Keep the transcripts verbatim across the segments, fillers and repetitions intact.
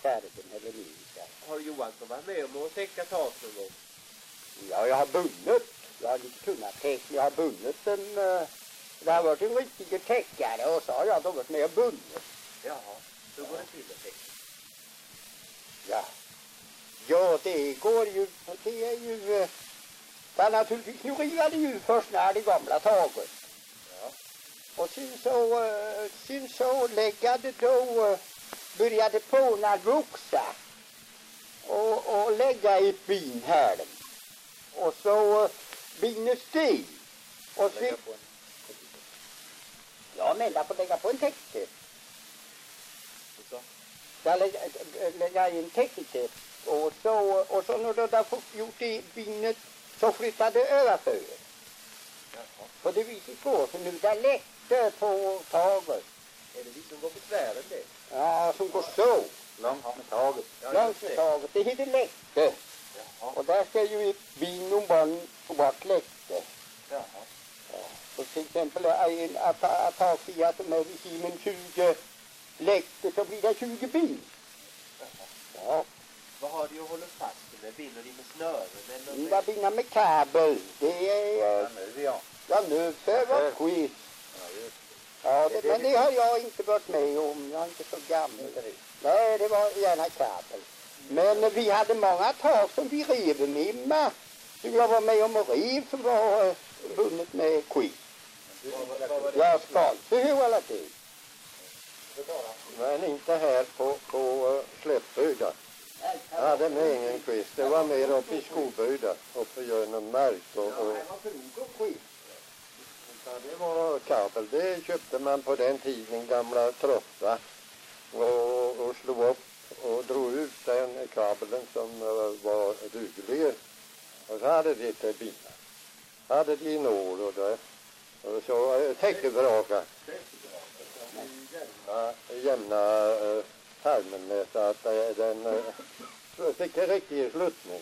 kärven eller minska. Har Johansson varit med om att täcka tak någon gång? Ja, jag har bunnit. Jag har inte kunnat täcka. Jag har bunnit en... Uh, det har varit en riktig täckare och så har jag då varit med och bunnit. Jaha, då går det till att täcka. Ja. Ja, det går ju... Det är ju... Uh, för naturligtvis, nu river det ju först när det gamla taget. Ja. Och sen så... Uh, sen så lägger det då... Uh, började på när vuxa. Och, och lägga ett bin här. Och så uh, bines det. Och så... Ja, men där får lägga på en täckte. Där lägga, lägga in täckte. Och så, och så när du har fått gjort det binet så flyttar det överför. På det viset går, för nu där läckte på taget. Är det vi som går på tvären det? Ja, som går så. Långt med taget. Ja, långt med taget. Det heter läckte. Jaha. Och där ska ju ett bin och barn vart läckte. Jaha. Och till exempel en attackfia som är vid simen tjugo läckte så blir det tjugo bin. Ja. Vad har du att hålla fast med? Binder ni med snören? Eller med... Jag binder med kabel. Det är... Ja, nu ja. Ja, nu för vad skit. Ja, det, men det har jag inte varit med om. Jag är inte så gammal. Nej, det var gärna kabel. Men vi hade många tag som vi rev med. Så jag var med om att rev som var bundet med skit. Jag ska inte hur det. Men inte här på, på uh, Slättbygda. Jag hade med ingen kvist. Det var mer uppe i Skobygda. Uppe genom Mark och... och... Ja, det var kabel. Det köpte man på den tiden, gamla trossar. Och, och slog upp och drog ut den kabeln som uh, var duglig. Och så hade det till bilar. Hade de nål och det. Och så uh, täckebraka. Ja, jämna uh, tarmen med så att uh, den uh, fick en riktig sluttning.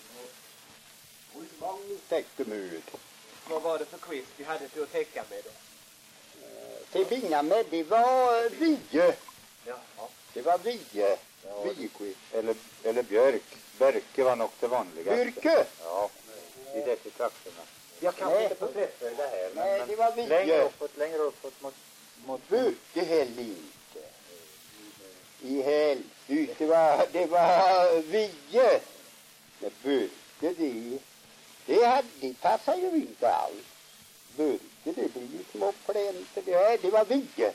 Täckemud. Vad var det för kvist vi hade till att täcka med då? Till binga med, det var vie. Jaha. Det var vie. Ja, Viekvist. eller, eller björk. Börke var nog det vanligaste. Byrke? Ja, i dessa trakterna. Jag kan Nej. inte på Slättbygda här. Men, Nej, men det var vie. längre uppåt, längre uppåt mot... mot Byrke heller inte. I helvete, det var, det var vie. Men byrke, det, det, hade, det passar ju inte alls. Byrke, det blir ju små pläntor. Det, det var vie. Det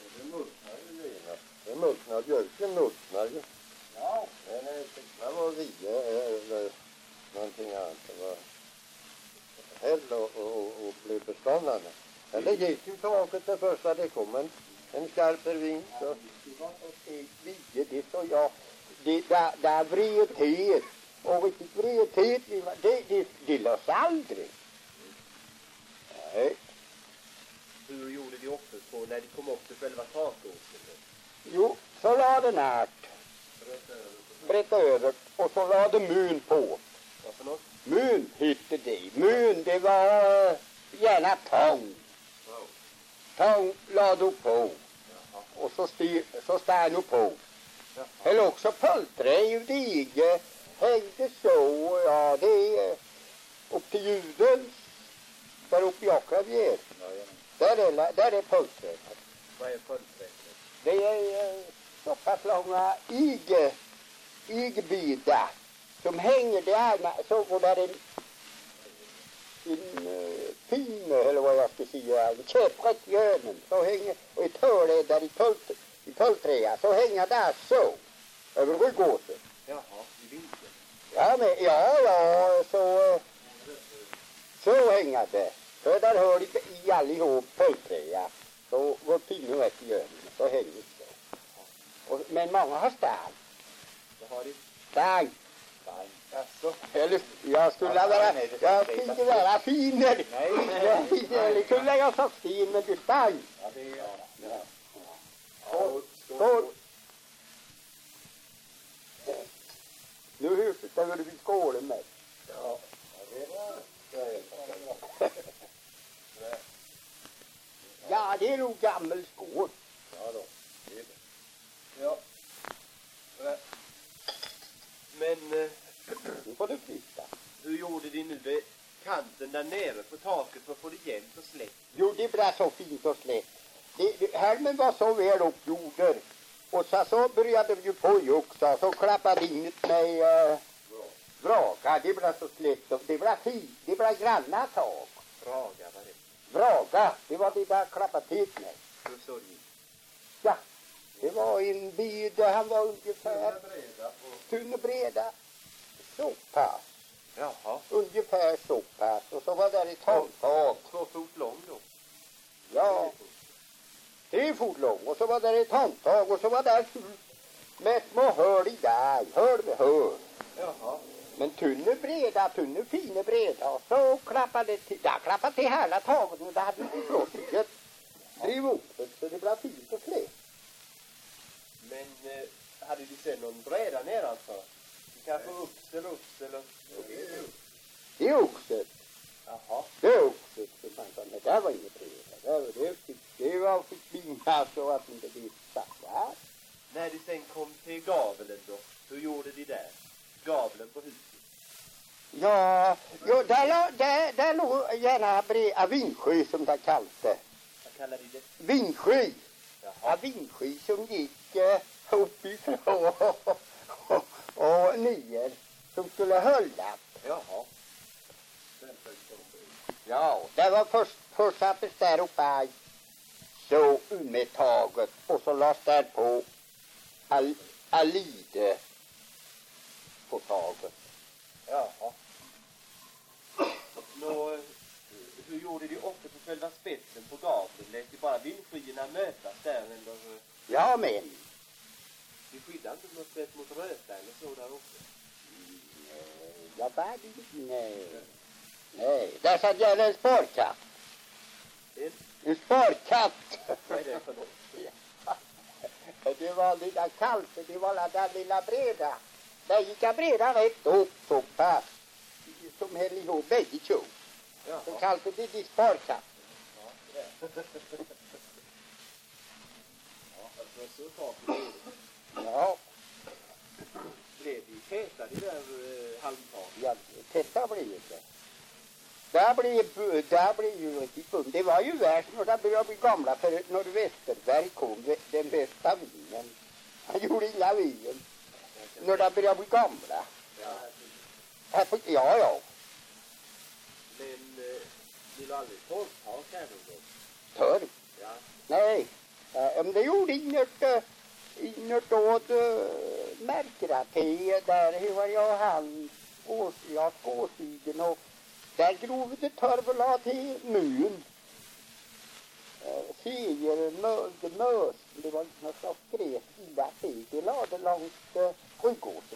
multnar, björken multnar ju. Ja. Men det var vie eller någonting annat. Det var häll och, och, och blev beståndande. Men det gick ju taget det första det kom en, en skarper vind. Så. Det var så steg vie, det så jag. Det där, där vretet. Och riktigt vretet, det, det, det lös aldrig. Nej. Hur gjorde de uppe på när de kom upp till själva takåsen? Jo, så lade den här. Brätta över. Och så lade mun på. Vad för något? Mun hette det. Mun, det var uh, gärna tång. Tång lade du på. Och så, styr, så stod du på. Eller också pulträ, det hängde så. Ja, det är upp till ljuden. Där uppe i Åkravier. Där är, där är pulträ. Vad är pulträ? Det är uh, så pass långa ige, igbida som hänger där, så går där en, en uh, pinne eller vad jag ska säga, en käpprätt i önen, så hänger, och ett hörde där i, pult, i pulträa, så hänger där så, över ryggåsen. Jaha, i vinkeln. Ja, men, ja, ja, så, så hänger det. För där hör det i allihop pulträa, så går pinnen rätt i önen, så hänger det. Och, men många har stang. Vad har de? Stang. Stang. Alltså. Eller, jag skulle ja, vara, nej, jag skulle vara finer. Nej, nej, nej. Eller kunde jag sagt fin, men du stang. Ja, det är... Ja. Skål. Skål. Nu huset där vill vi skåla med. Ja, det var... Ja, det är nog gammal skål. Ja då, det är det. Ja. där nere på taket, för att få det jämnt och slätt? Jo, det blev så fint och slätt. Det, det, helmen var så väl uppgjord. Och så, så började vi ju på juxa. Så klappade in med äh, vraga. Det blev så slätt. Och det blev fint. Det blev granna tag. Vraga, vad är det? Vraga. Det var det där klappade till med. Hur så det gick? Ja. Det var en by där han var ungefär tunn och breda. Så pass. Jaha. Ungefär så pass. Och så var där ett handtag. Två fot lång då? Ja. Tre fot lång. Och så var där ett handtag. Och så var där med små hörl i där. Hörl med hörl. Jaha. Men tunne breda, tunne fine breda. Och så klappade till. Där klappade till hela taget. Och det hade inte plåttigt. Driv upp det. Så det blev fint och slätt. Men eh, hade du sen någon bräda nedanför? Kanske oxel, oxel och... Det är oxet. Jaha. Det är oxet. Men det där var inget breda. Det var det. Det var för fina så att inte det satt där. När de sen kom till gaveln då, hur gjorde de där? Gaveln på huset? Ja, jo, där, lå- där, där låg gärna bredvid Vinsjö som det kallade. Vad kallar de det? Vinsjö. Ja, Jaha. Vinsjö som gick eh, uppifrån och, och, och ner som skulle hålla. Jaha. Ja, det var först, först sattes där uppe så med taget och så lades där på al, alide på taget. Jaha. Nå, hur gjorde de uppe på själva spetsen på gaveln? Lät de bara vindskyarna mötas där eller? Ja, men De skyddade inte något sätt mot röta eller så där uppe? jag var det nej. Nej, där satt jag en sparkatt. En? En sparkatt. Vad är det för något? Det var lilla kalfe, det var la där lilla breda. Där gick jag breda rätt upp så pass. Som höll ihop bägge två. Så Jaha. kalfe det är sparkatt. Ja, det är. Ja, alltså så taket är det. Ja, Blev de täta de där eh, halmtaken? ja, detta blir det. Där blir, där blir ju riktigt bum. Det var ju värst när det började bli gamla för Nordvästerberg kom den bästa vinen. Han gjorde inga vin. När det började bli gamla. Ja, Här på, ja, ja. men eh, vill du aldrig torvtak här någon gång? Törr. Ja. Nej. Eh, men det gjorde inget, uh, inget åt uh, märkratté. Där var jag han. Ås, jag Skåsigen och där grov det törv och la till mun. Uh, Seger, möld, mös. Det var något slags gräs illa till. Det lade långt uh, Rygåsen.